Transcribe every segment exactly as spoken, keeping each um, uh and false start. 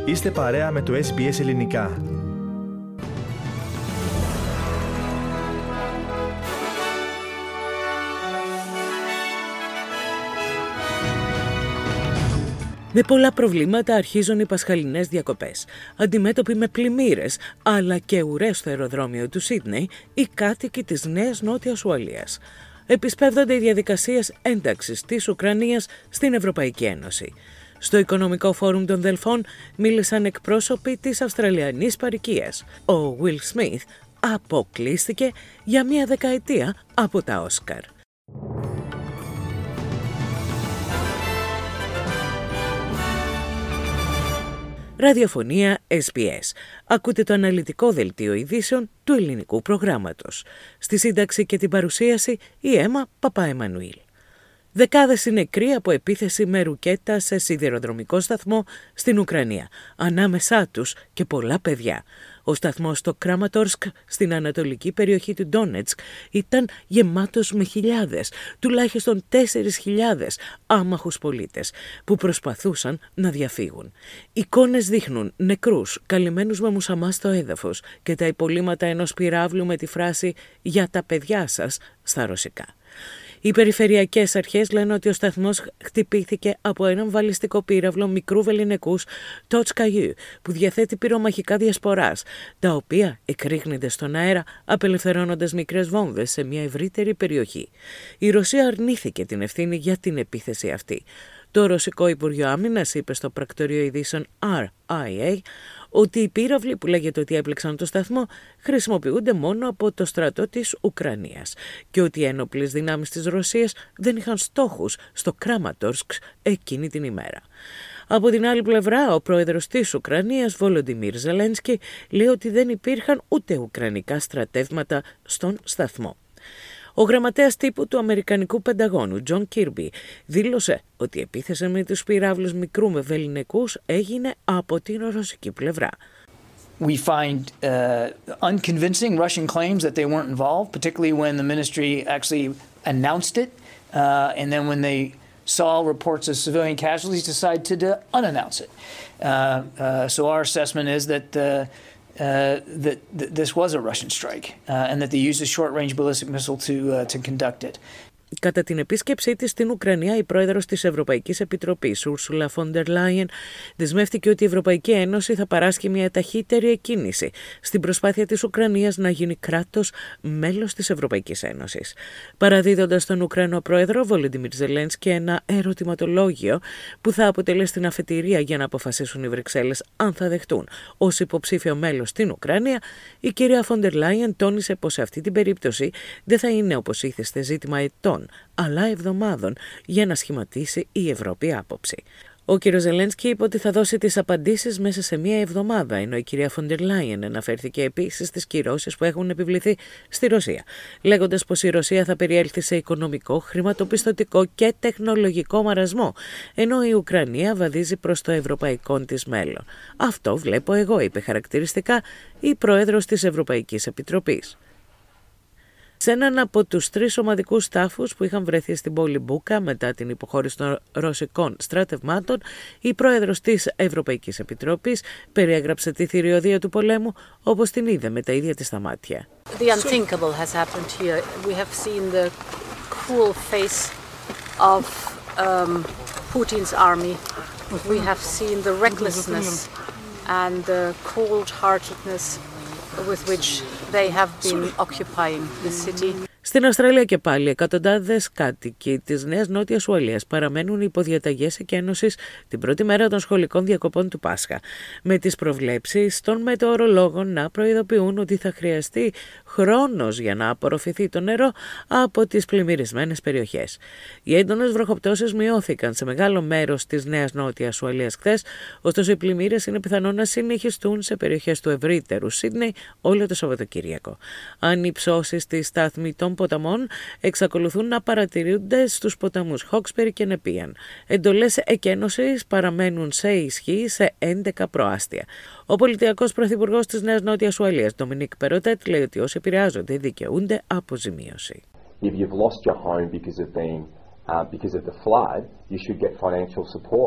Είστε παρέα με το Ες Μπι Ες Ελληνικά. Με πολλά προβλήματα αρχίζουν οι πασχαλινές διακοπές. Αντιμέτωποι με πλημμύρες, αλλά και ουρές στο αεροδρόμιο του Σίδνεϊ, οι κάτοικοι της Νέας Νότιας Ουαλίας. Επισπεύδονται οι διαδικασίες ένταξης της Ουκρανίας στην Ευρωπαϊκή Ένωση. Στο Οικονομικό Φόρουμ των Δελφών μίλησαν εκπρόσωποι της Αυστραλιανής Παροικίας. Ο Will Smith αποκλείστηκε για μία δεκαετία από τα Όσκαρ. Ραδιοφωνία Ες Μπι Ες. Ακούτε το αναλυτικό δελτίο ειδήσεων του ελληνικού προγράμματος. Στη σύνταξη και την παρουσίαση η Έμα Παπαεμμανουήλ. Δεκάδες είναι νεκροί από επίθεση με ρουκέτα σε σιδηροδρομικό σταθμό στην Ουκρανία. Ανάμεσά τους και πολλά παιδιά. Ο σταθμός στο Κράματορσκ, στην ανατολική περιοχή του Ντόνετσκ, ήταν γεμάτος με χιλιάδες, τουλάχιστον τέσσερις χιλιάδες άμαχους πολίτες που προσπαθούσαν να διαφύγουν. Εικόνες δείχνουν νεκρούς, καλυμμένους με μουσαμά στο έδαφος και τα υπολείμματα ενός πυράβλου με τη φράση «Για τα παιδιά σας» στα ρωσικά. Οι περιφερειακές αρχές λένε ότι ο σταθμός χτυπήθηκε από έναν βαλιστικό πύραυλο μικρού βεληνικούς Τότσκαγιού που διαθέτει πυρομαχικά διασποράς, τα οποία εκρήγνεται στον αέρα απελευθερώνοντας μικρές βόμβες σε μια ευρύτερη περιοχή. Η Ρωσία αρνήθηκε την ευθύνη για την επίθεση αυτή. Το Ρωσικό Υπουργείο Άμυνας είπε στο πρακτορείο ειδήσεων αρ άι έι ότι οι πύραυλοι που λέγεται ότι έπληξαν το σταθμό χρησιμοποιούνται μόνο από το στρατό της Ουκρανίας και ότι οι ένοπλες δυνάμεις της Ρωσίας δεν είχαν στόχους στο Κράματορσκ εκείνη την ημέρα. Από την άλλη πλευρά, ο πρόεδρος της Ουκρανίας, Βολοντιμίρ Ζελένσκι, λέει ότι δεν υπήρχαν ούτε ουκρανικά στρατεύματα στον σταθμό. Ο γραμματέας τύπου του Αμερικανικού Πενταγώνου, Τζον Κίρμπι, δήλωσε ότι η επίθεση με τους πυράβλους μικρού με βεληνικούς έγινε από την ρωσική πλευρά. We find uh, unconvincing Russian claims that they weren't involved, particularly when the ministry actually announced it, uh, and then when they saw reports of civilian casualties, decided to uh, unannounce it. Uh, uh, so our assessment is that uh, Uh, that, that this was a Russian strike uh, and that they used a short-range ballistic missile to, uh, to conduct it. Κατά την επίσκεψή της στην Ουκρανία, η πρόεδρος της Ευρωπαϊκής Επιτροπής, Ursula von der Leyen, δεσμεύτηκε ότι η Ευρωπαϊκή Ένωση θα παράσχει μια ταχύτερη εκκίνηση στην προσπάθεια της Ουκρανίας να γίνει κράτος μέλος της Ευρωπαϊκής Ένωσης. Παραδίδοντας τον Ουκρανό πρόεδρο Βολοντιμίρ Ζελένσκι ένα ερωτηματολόγιο που θα αποτελέσει την αφετηρία για να αποφασίσουν οι Βρυξέλλες αν θα δεχτούν ως υποψήφιο μέλος στην Ουκρανία, η κυρία von der Leyen τόνισε πως σε αυτή την περίπτωση δεν θα είναι όπως ήθεστε ζήτημα ετών, αλλά εβδομάδων για να σχηματίσει η Ευρώπη άποψη. Ο κ. Ζελένσκι είπε ότι θα δώσει τις απαντήσεις μέσα σε μία εβδομάδα, ενώ η κυρία Φοντερ Λάιεν αναφέρθηκε επίσης στις κυρώσεις που έχουν επιβληθεί στη Ρωσία, λέγοντας πως η Ρωσία θα περιέλθει σε οικονομικό, χρηματοπιστωτικό και τεχνολογικό μαρασμό, ενώ η Ουκρανία βαδίζει προς το ευρωπαϊκό της μέλλον. Αυτό βλέπω εγώ, είπε χαρακτηριστικά η πρόεδρος της Ευρωπαϊκής Επιτροπής. Σε έναν από τους τρεις ομαδικούς τάφους που είχαν βρεθεί στην πόλη Μπούκα μετά την υποχώρηση των ρωσικών στρατευμάτων, η πρόεδρος της Ευρωπαϊκής Επιτροπής περιέγραψε τη θηριωδία του πολέμου όπως την είδε με τα ίδια της τα μάτια. The unthinkable has happened here. We have seen the cruel face of um, Putin's army. We have seen the recklessness and the cold-heartedness with which they have been occupying the city. Στην Αυστραλία και πάλι, εκατοντάδες κάτοικοι της Νέας Νότιας Ουαλίας παραμένουν υπό διαταγές εκένωσης την πρώτη μέρα των σχολικών διακοπών του Πάσχα, με τις προβλέψεις των μετεωρολόγων να προειδοποιούν ότι θα χρειαστεί χρόνος για να απορροφηθεί το νερό από τις πλημμυρισμένες περιοχές. Οι έντονες βροχοπτώσεις μειώθηκαν σε μεγάλο μέρος της Νέας Νότιας Ουαλίας χθες, ωστόσο οι πλημμύρες είναι πιθανό να συνεχιστούν σε περιοχές του ευρύτερου Σίδνεϊ όλο το Σαββατοκύριακο. Αν οι ψώσεις στη στάθμη των ποταμών εξακολουθούν να παρατηρούνται στους ποταμούς Χόξμπερι και Νεπίαν. Εντολές εκένωσης παραμένουν σε ισχύ σε έντεκα προάστια. Ο πολιτιακός πρωθυπουργός της Νέας Νότιας Ουαλίας, Ντομινίκ Περοτέτ, λέει ότι όσοι επηρεάζονται δικαιούνται αποζημίωση. If you've lost your home because of being uh, because of the flood, you should get financial support.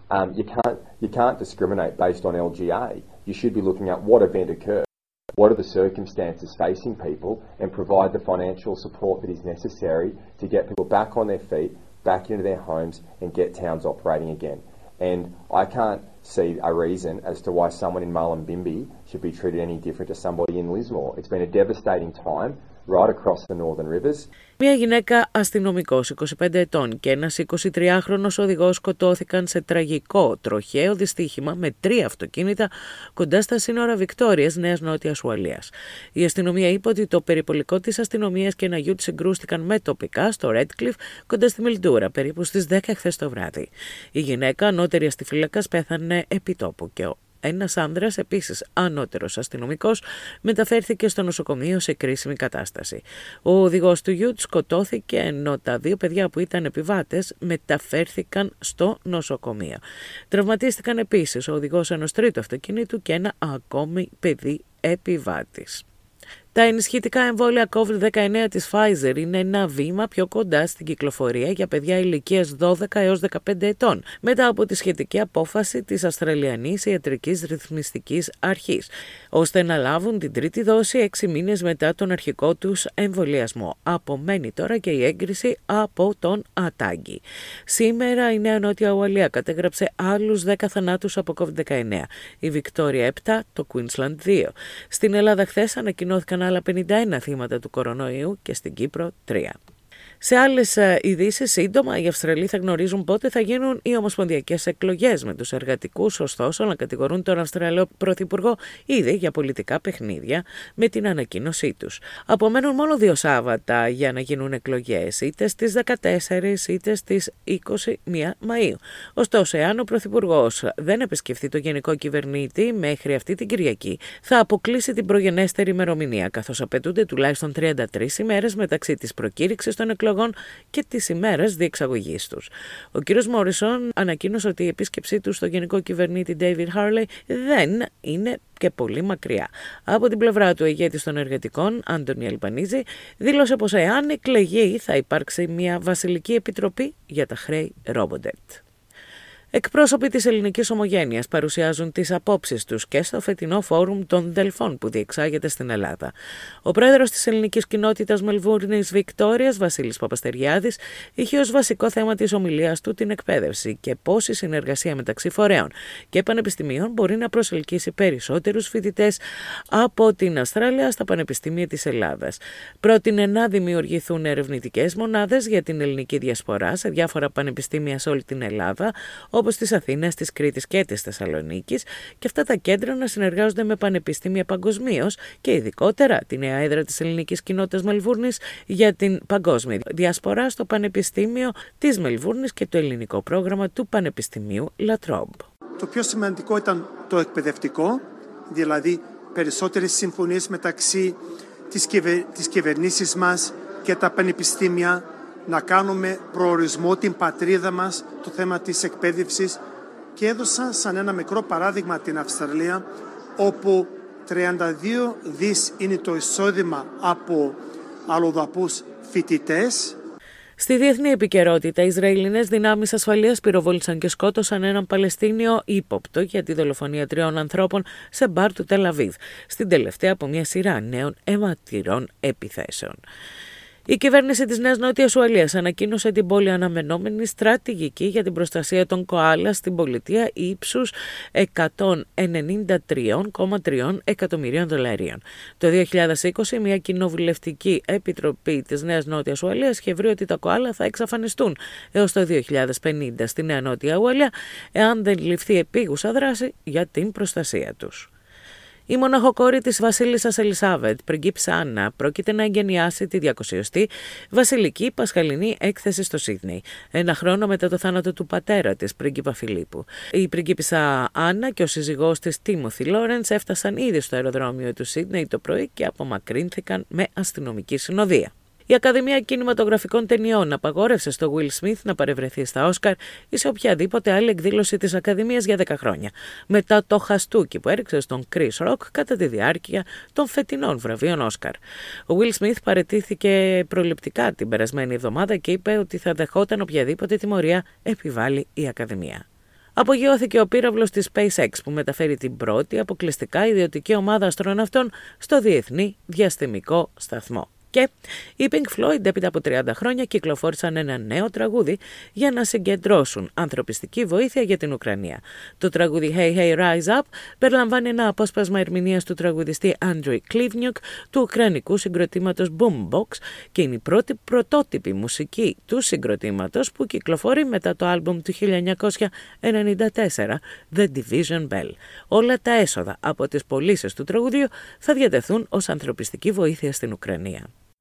Um, you can't you can't discriminate based on L G A. You should be looking at what event occurred, what are the circumstances facing people, and provide the financial support that is necessary to get people back on their feet, back into their homes, and get towns operating again. And I can't see a reason as to why someone in Mullumbimby should be treated any different to somebody in Lismore. It's been a devastating time right across the northern rivers. Μια γυναίκα αστυνομικός είκοσι πέντε ετών και ένας εικοσιτριάχρονος οδηγός σκοτώθηκαν σε τραγικό τροχαίο δυστύχημα με τρία αυτοκίνητα κοντά στα σύνορα Βικτόριας, Νέας Νότιας Ουαλίας. Η αστυνομία είπε ότι το περιπολικό της αστυνομίας και ένα γιου της συγκρούστηκαν με τοπικά στο Ρέντκλιφ κοντά στη Μιλντούρα περίπου στις δέκα χθες το βράδυ. Η γυναίκα, ανώτερη αστιφύλακας, πέθανε επί τόπου και ο ένας άνδρας, επίσης ανώτερος αστυνομικός, μεταφέρθηκε στο νοσοκομείο σε κρίσιμη κατάσταση. Ο οδηγός του γιουτ σκοτώθηκε ενώ τα δύο παιδιά που ήταν επιβάτες μεταφέρθηκαν στο νοσοκομείο. Τραυματίστηκαν επίσης ο οδηγός ενός τρίτου αυτοκινήτου και ένα ακόμη παιδί επιβάτης. Τα ενισχυτικά εμβόλια κόβιντ δεκαεννέα της Pfizer είναι ένα βήμα πιο κοντά στην κυκλοφορία για παιδιά ηλικίας δώδεκα έως δεκαπέντε ετών, μετά από τη σχετική απόφαση της Αυστραλιανής Ιατρικής Ρυθμιστικής Αρχής, ώστε να λάβουν την τρίτη δόση έξι μήνες μετά τον αρχικό τους εμβολιασμό. Απομένει τώρα και η έγκριση από τον Ατάγκη. Σήμερα η Νέα Νότια Ουαλία κατέγραψε άλλους δέκα θανάτους από κόβιντ δεκαεννέα, η Βικτόρια επτά, το Queensland δύο. Στην Ελλάδα χθες ανακοινώθηκαν άλλα πενήντα ένα θύματα του κορονοϊού και στην Κύπρο τρία. Σε άλλες ειδήσεις, σύντομα οι Αυστραλοί θα γνωρίζουν πότε θα γίνουν οι ομοσπονδιακές εκλογές, με τους εργατικούς ωστόσο να κατηγορούν τον Αυστραλό Πρωθυπουργό ήδη για πολιτικά παιχνίδια με την ανακοίνωσή τους. Απομένουν μόνο δύο Σάββατα για να γίνουν εκλογές, είτε στις δεκατέσσερις είτε στις είκοσι μία Μαΐου. Ωστόσο, εάν ο Πρωθυπουργός δεν επισκεφθεί το Γενικό Κυβερνήτη μέχρι αυτή την Κυριακή, θα αποκλείσει την προγενέστερη ημερομηνία, καθώς απαιτούνται τουλάχιστον τριάντα τρεις ημέρες μεταξύ της προκήρυξης των εκλογών και τις ημέρες διεξαγωγής τους. Ο κ. Μόρισον ανακοίνωσε ότι η επίσκεψή του στο Γενικό Κυβερνήτη David Harley δεν είναι και πολύ μακριά. Από την πλευρά του, ηγέτης των εργατικών, Άντονι Αλμπανίζη, δήλωσε πως εάν εκλεγεί θα υπάρξει μια βασιλική επιτροπή για τα χρέη Ρόμποντετ. Εκπρόσωποι της ελληνικής ομογένειας παρουσιάζουν τις απόψεις τους και στο φετινό φόρουμ των Δελφών που διεξάγεται στην Ελλάδα. Ο πρόεδρος της ελληνικής κοινότητας Μελβούρνης Βικτόριας, Βασίλης Παπαστεργιάδης, είχε ως βασικό θέμα της ομιλίας του την εκπαίδευση και πώς η συνεργασία μεταξύ φορέων και πανεπιστημίων μπορεί να προσελκύσει περισσότερους φοιτητές από την Αυστραλία στα πανεπιστήμια της Ελλάδας. Πρότεινε να δημιουργηθούν ερευνητικές μονάδες για την ελληνική διασπορά σε διάφορα πανεπιστήμια σε όλη την Ελλάδα, όπως της Αθήνας, της Κρήτης και της Θεσσαλονίκης, και αυτά τα κέντρα να συνεργάζονται με πανεπιστήμια παγκοσμίως και ειδικότερα τη νέα έδρα της ελληνικής κοινότητας Μελβούρνης για την παγκόσμια διασπορά στο Πανεπιστήμιο της Μελβούρνης και το ελληνικό πρόγραμμα του Πανεπιστημίου La Trobe. Το πιο σημαντικό ήταν το εκπαιδευτικό, δηλαδή περισσότερες συμφωνίες μεταξύ της, κυβε... της κυβερνήσης μας και τα πανεπιστήμια, να κάνουμε προορισμό την πατρίδα μας, το θέμα της εκπαίδευσης, και έδωσα σαν ένα μικρό παράδειγμα την Αυστραλία, όπου τριάντα δύο δις είναι το εισόδημα από αλλοδαπούς φοιτητές. Στη διεθνή επικαιρότητα, οι Ισραηλινές δυνάμεις ασφαλείας πυροβόλησαν και σκότωσαν έναν Παλαιστίνιο ύποπτο για τη δολοφονία τριών ανθρώπων σε μπαρ του Τελ-Αβίβ, στην τελευταία από μια σειρά νέων αιματηρών επιθέσεων. Η κυβέρνηση της Νέας Νότιας Ουαλίας ανακοίνωσε την πολυαναμενόμενη στρατηγική για την προστασία των κοάλα στην πολιτεία ύψους εκατόν ενενήντα τρία κόμμα τρία εκατομμυρίων δολαρίων. Το δύο χιλιάδες είκοσι, μια κοινοβουλευτική επιτροπή της Νέας Νότιας Ουαλίας είχε βρει ότι τα κοάλα θα εξαφανιστούν έως το δύο χιλιάδες πενήντα στη Νέα Νότια Ουαλία, εάν δεν ληφθεί επίγουσα δράση για την προστασία τους. Η μοναχοκόρη της βασίλισσας Ελισάβετ, πριγκίπισσα Άννα, πρόκειται να εγκαινιάσει τη διακοσιοστή βασιλική πασχαλινή έκθεση στο Σίδνεϊ, ένα χρόνο μετά το θάνατο του πατέρα της, πρίγκιπα Φιλίππου. Η πριγκίπισσα Άννα και ο σύζυγός της, Τίμοθι Λόρεντς, έφτασαν ήδη στο αεροδρόμιο του Σίδνεϊ το πρωί και απομακρύνθηκαν με αστυνομική συνοδεία. Η Ακαδημία Κινηματογραφικών Ταινιών απαγόρευσε στο Will Smith να παρευρεθεί στα Όσκαρ ή σε οποιαδήποτε άλλη εκδήλωση της Ακαδημίας για δέκα χρόνια, μετά το χαστούκι που έριξε στον Chris Rock κατά τη διάρκεια των φετινών βραβείων Όσκαρ. Ο Will Smith παραιτήθηκε προληπτικά την περασμένη εβδομάδα και είπε ότι θα δεχόταν οποιαδήποτε τιμωρία επιβάλλει η Ακαδημία. Απογειώθηκε ο πύραυλος της SpaceX που μεταφέρει την πρώτη αποκλειστικά ιδιωτική ομάδα αστροναυτών στο Διεθνή Διαστημικό Σταθμό. Και οι Pink Floyd έπειτα από τριάντα χρόνια κυκλοφόρησαν ένα νέο τραγούδι για να συγκεντρώσουν ανθρωπιστική βοήθεια για την Ουκρανία. Το τραγούδι Hey Hey Rise Up περιλαμβάνει ένα απόσπασμα ερμηνείας του τραγουδιστή Andrei Klivniuk του ουκρανικού συγκροτήματος Boombox και είναι η πρώτη πρωτότυπη μουσική του συγκροτήματος που κυκλοφορεί μετά το άλμπουμ του χίλια εννιακόσια ενενήντα τέσσερα The Division Bell. Όλα τα έσοδα από τις πωλήσεις του τραγουδιού θα διατεθούν ως ανθρωπιστική βοήθεια στην Ουκρανία.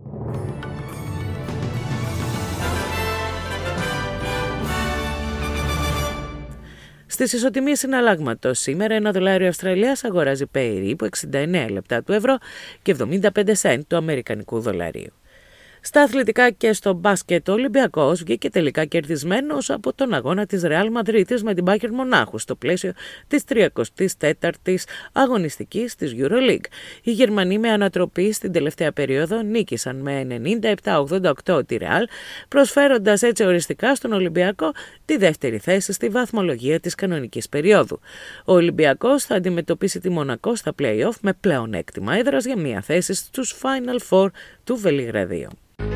Στις ισοτιμίες συναλλάγματος σήμερα ένα δολάριο Αυστραλίας αγοράζει περίπου εξήντα εννέα λεπτά του ευρώ και εβδομήντα πέντε σέντ του αμερικανικού δολαρίου. Στα αθλητικά και στο μπάσκετ, ο Ολυμπιακός βγήκε τελικά κερδισμένος από τον αγώνα της Ρεάλ Μαδρίτης με την Μπάγερν Μονάχου στο πλαίσιο της τριακοστής τέταρτης αγωνιστικής της EuroLeague. Οι Γερμανοί με ανατροπή στην τελευταία περίοδο νίκησαν με ενενήντα επτά ογδόντα οκτώ τη Ρεάλ, προσφέροντας έτσι οριστικά στον Ολυμπιακό τη δεύτερη θέση στη βαθμολογία της κανονικής περίοδου. Ο Ολυμπιακός θα αντιμετωπίσει τη Μονακό στα play-off με πλεονέκτημα έδρας για μια θέση στους Final Four του Βελιγραδίου.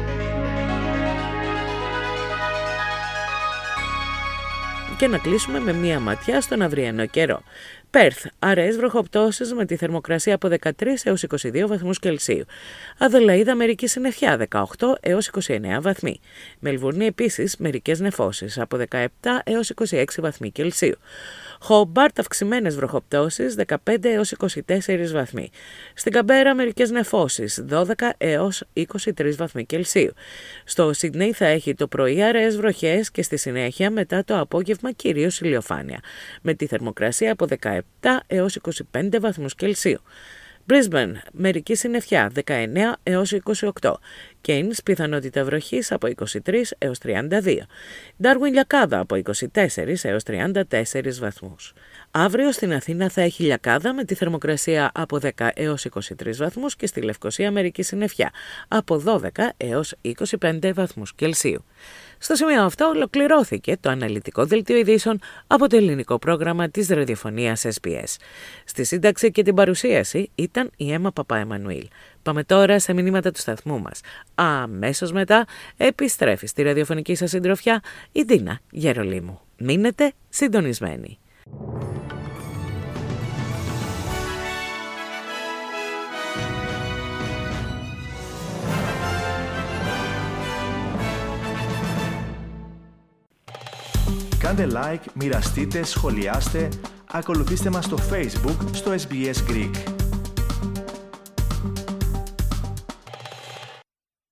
Και να κλείσουμε με μία ματιά στον αυριανό καιρό. Πέρθ, αραιές βροχοπτώσεις με τη θερμοκρασία από δεκατρείς έως είκοσι δύο βαθμούς Κελσίου. Αδελαΐδα μερική συννεφιά δεκαοκτώ έως είκοσι εννέα βαθμοί. Μελβούρνη επίσης μερικές νεφώσεις από δεκαεπτά έως είκοσι έξι βαθμοί Κελσίου. Χόμπαρτ αυξημένες βροχοπτώσεις δεκαπέντε έως είκοσι τέσσερις βαθμοί. Στην Καμπέρα μερικές νεφώσεις δώδεκα έως είκοσι τρεις βαθμοί Κελσίου. Στο Σίδνεϊ θα έχει το πρωί αραιές βροχές και στη συνέχεια μετά το απόγευμα κυρίως ηλιοφάνεια. Με τη θερμοκρασία από δεκαεπτά έως είκοσι πέντε βαθμούς Κελσίου. Brisbane, μερική συννεφιά δεκαεννέα έως είκοσι οκτώ. Cairns, πιθανότητα βροχής από είκοσι τρεις έως τριάντα δύο. Darwin, λιακάδα από είκοσι τέσσερις έως τριάντα τέσσερις βαθμούς. Αύριο στην Αθήνα θα έχει λιακάδα με τη θερμοκρασία από δέκα έως είκοσι τρεις βαθμούς και στη Λευκοσία μερική συννεφιά από δώδεκα έως είκοσι πέντε βαθμούς Κελσίου. Στο σημείο αυτό ολοκληρώθηκε το αναλυτικό δελτίο ειδήσεων από το ελληνικό πρόγραμμα της ραδιοφωνίας ες μπι ες. Στη σύνταξη και την παρουσίαση ήταν η Έμα Παπαεμμανουήλ. Πάμε τώρα σε μηνύματα του σταθμού μας. Αμέσως μετά επιστρέφει στη ραδιοφωνική σας συντροφιά η Ντίνα Γερολίμου. Μείνετε συντονισμένοι. Κάντε like, μοιραστείτε, σχολιάστε, ακολουθήστε μας στο Facebook στο ες μπι ες Greek.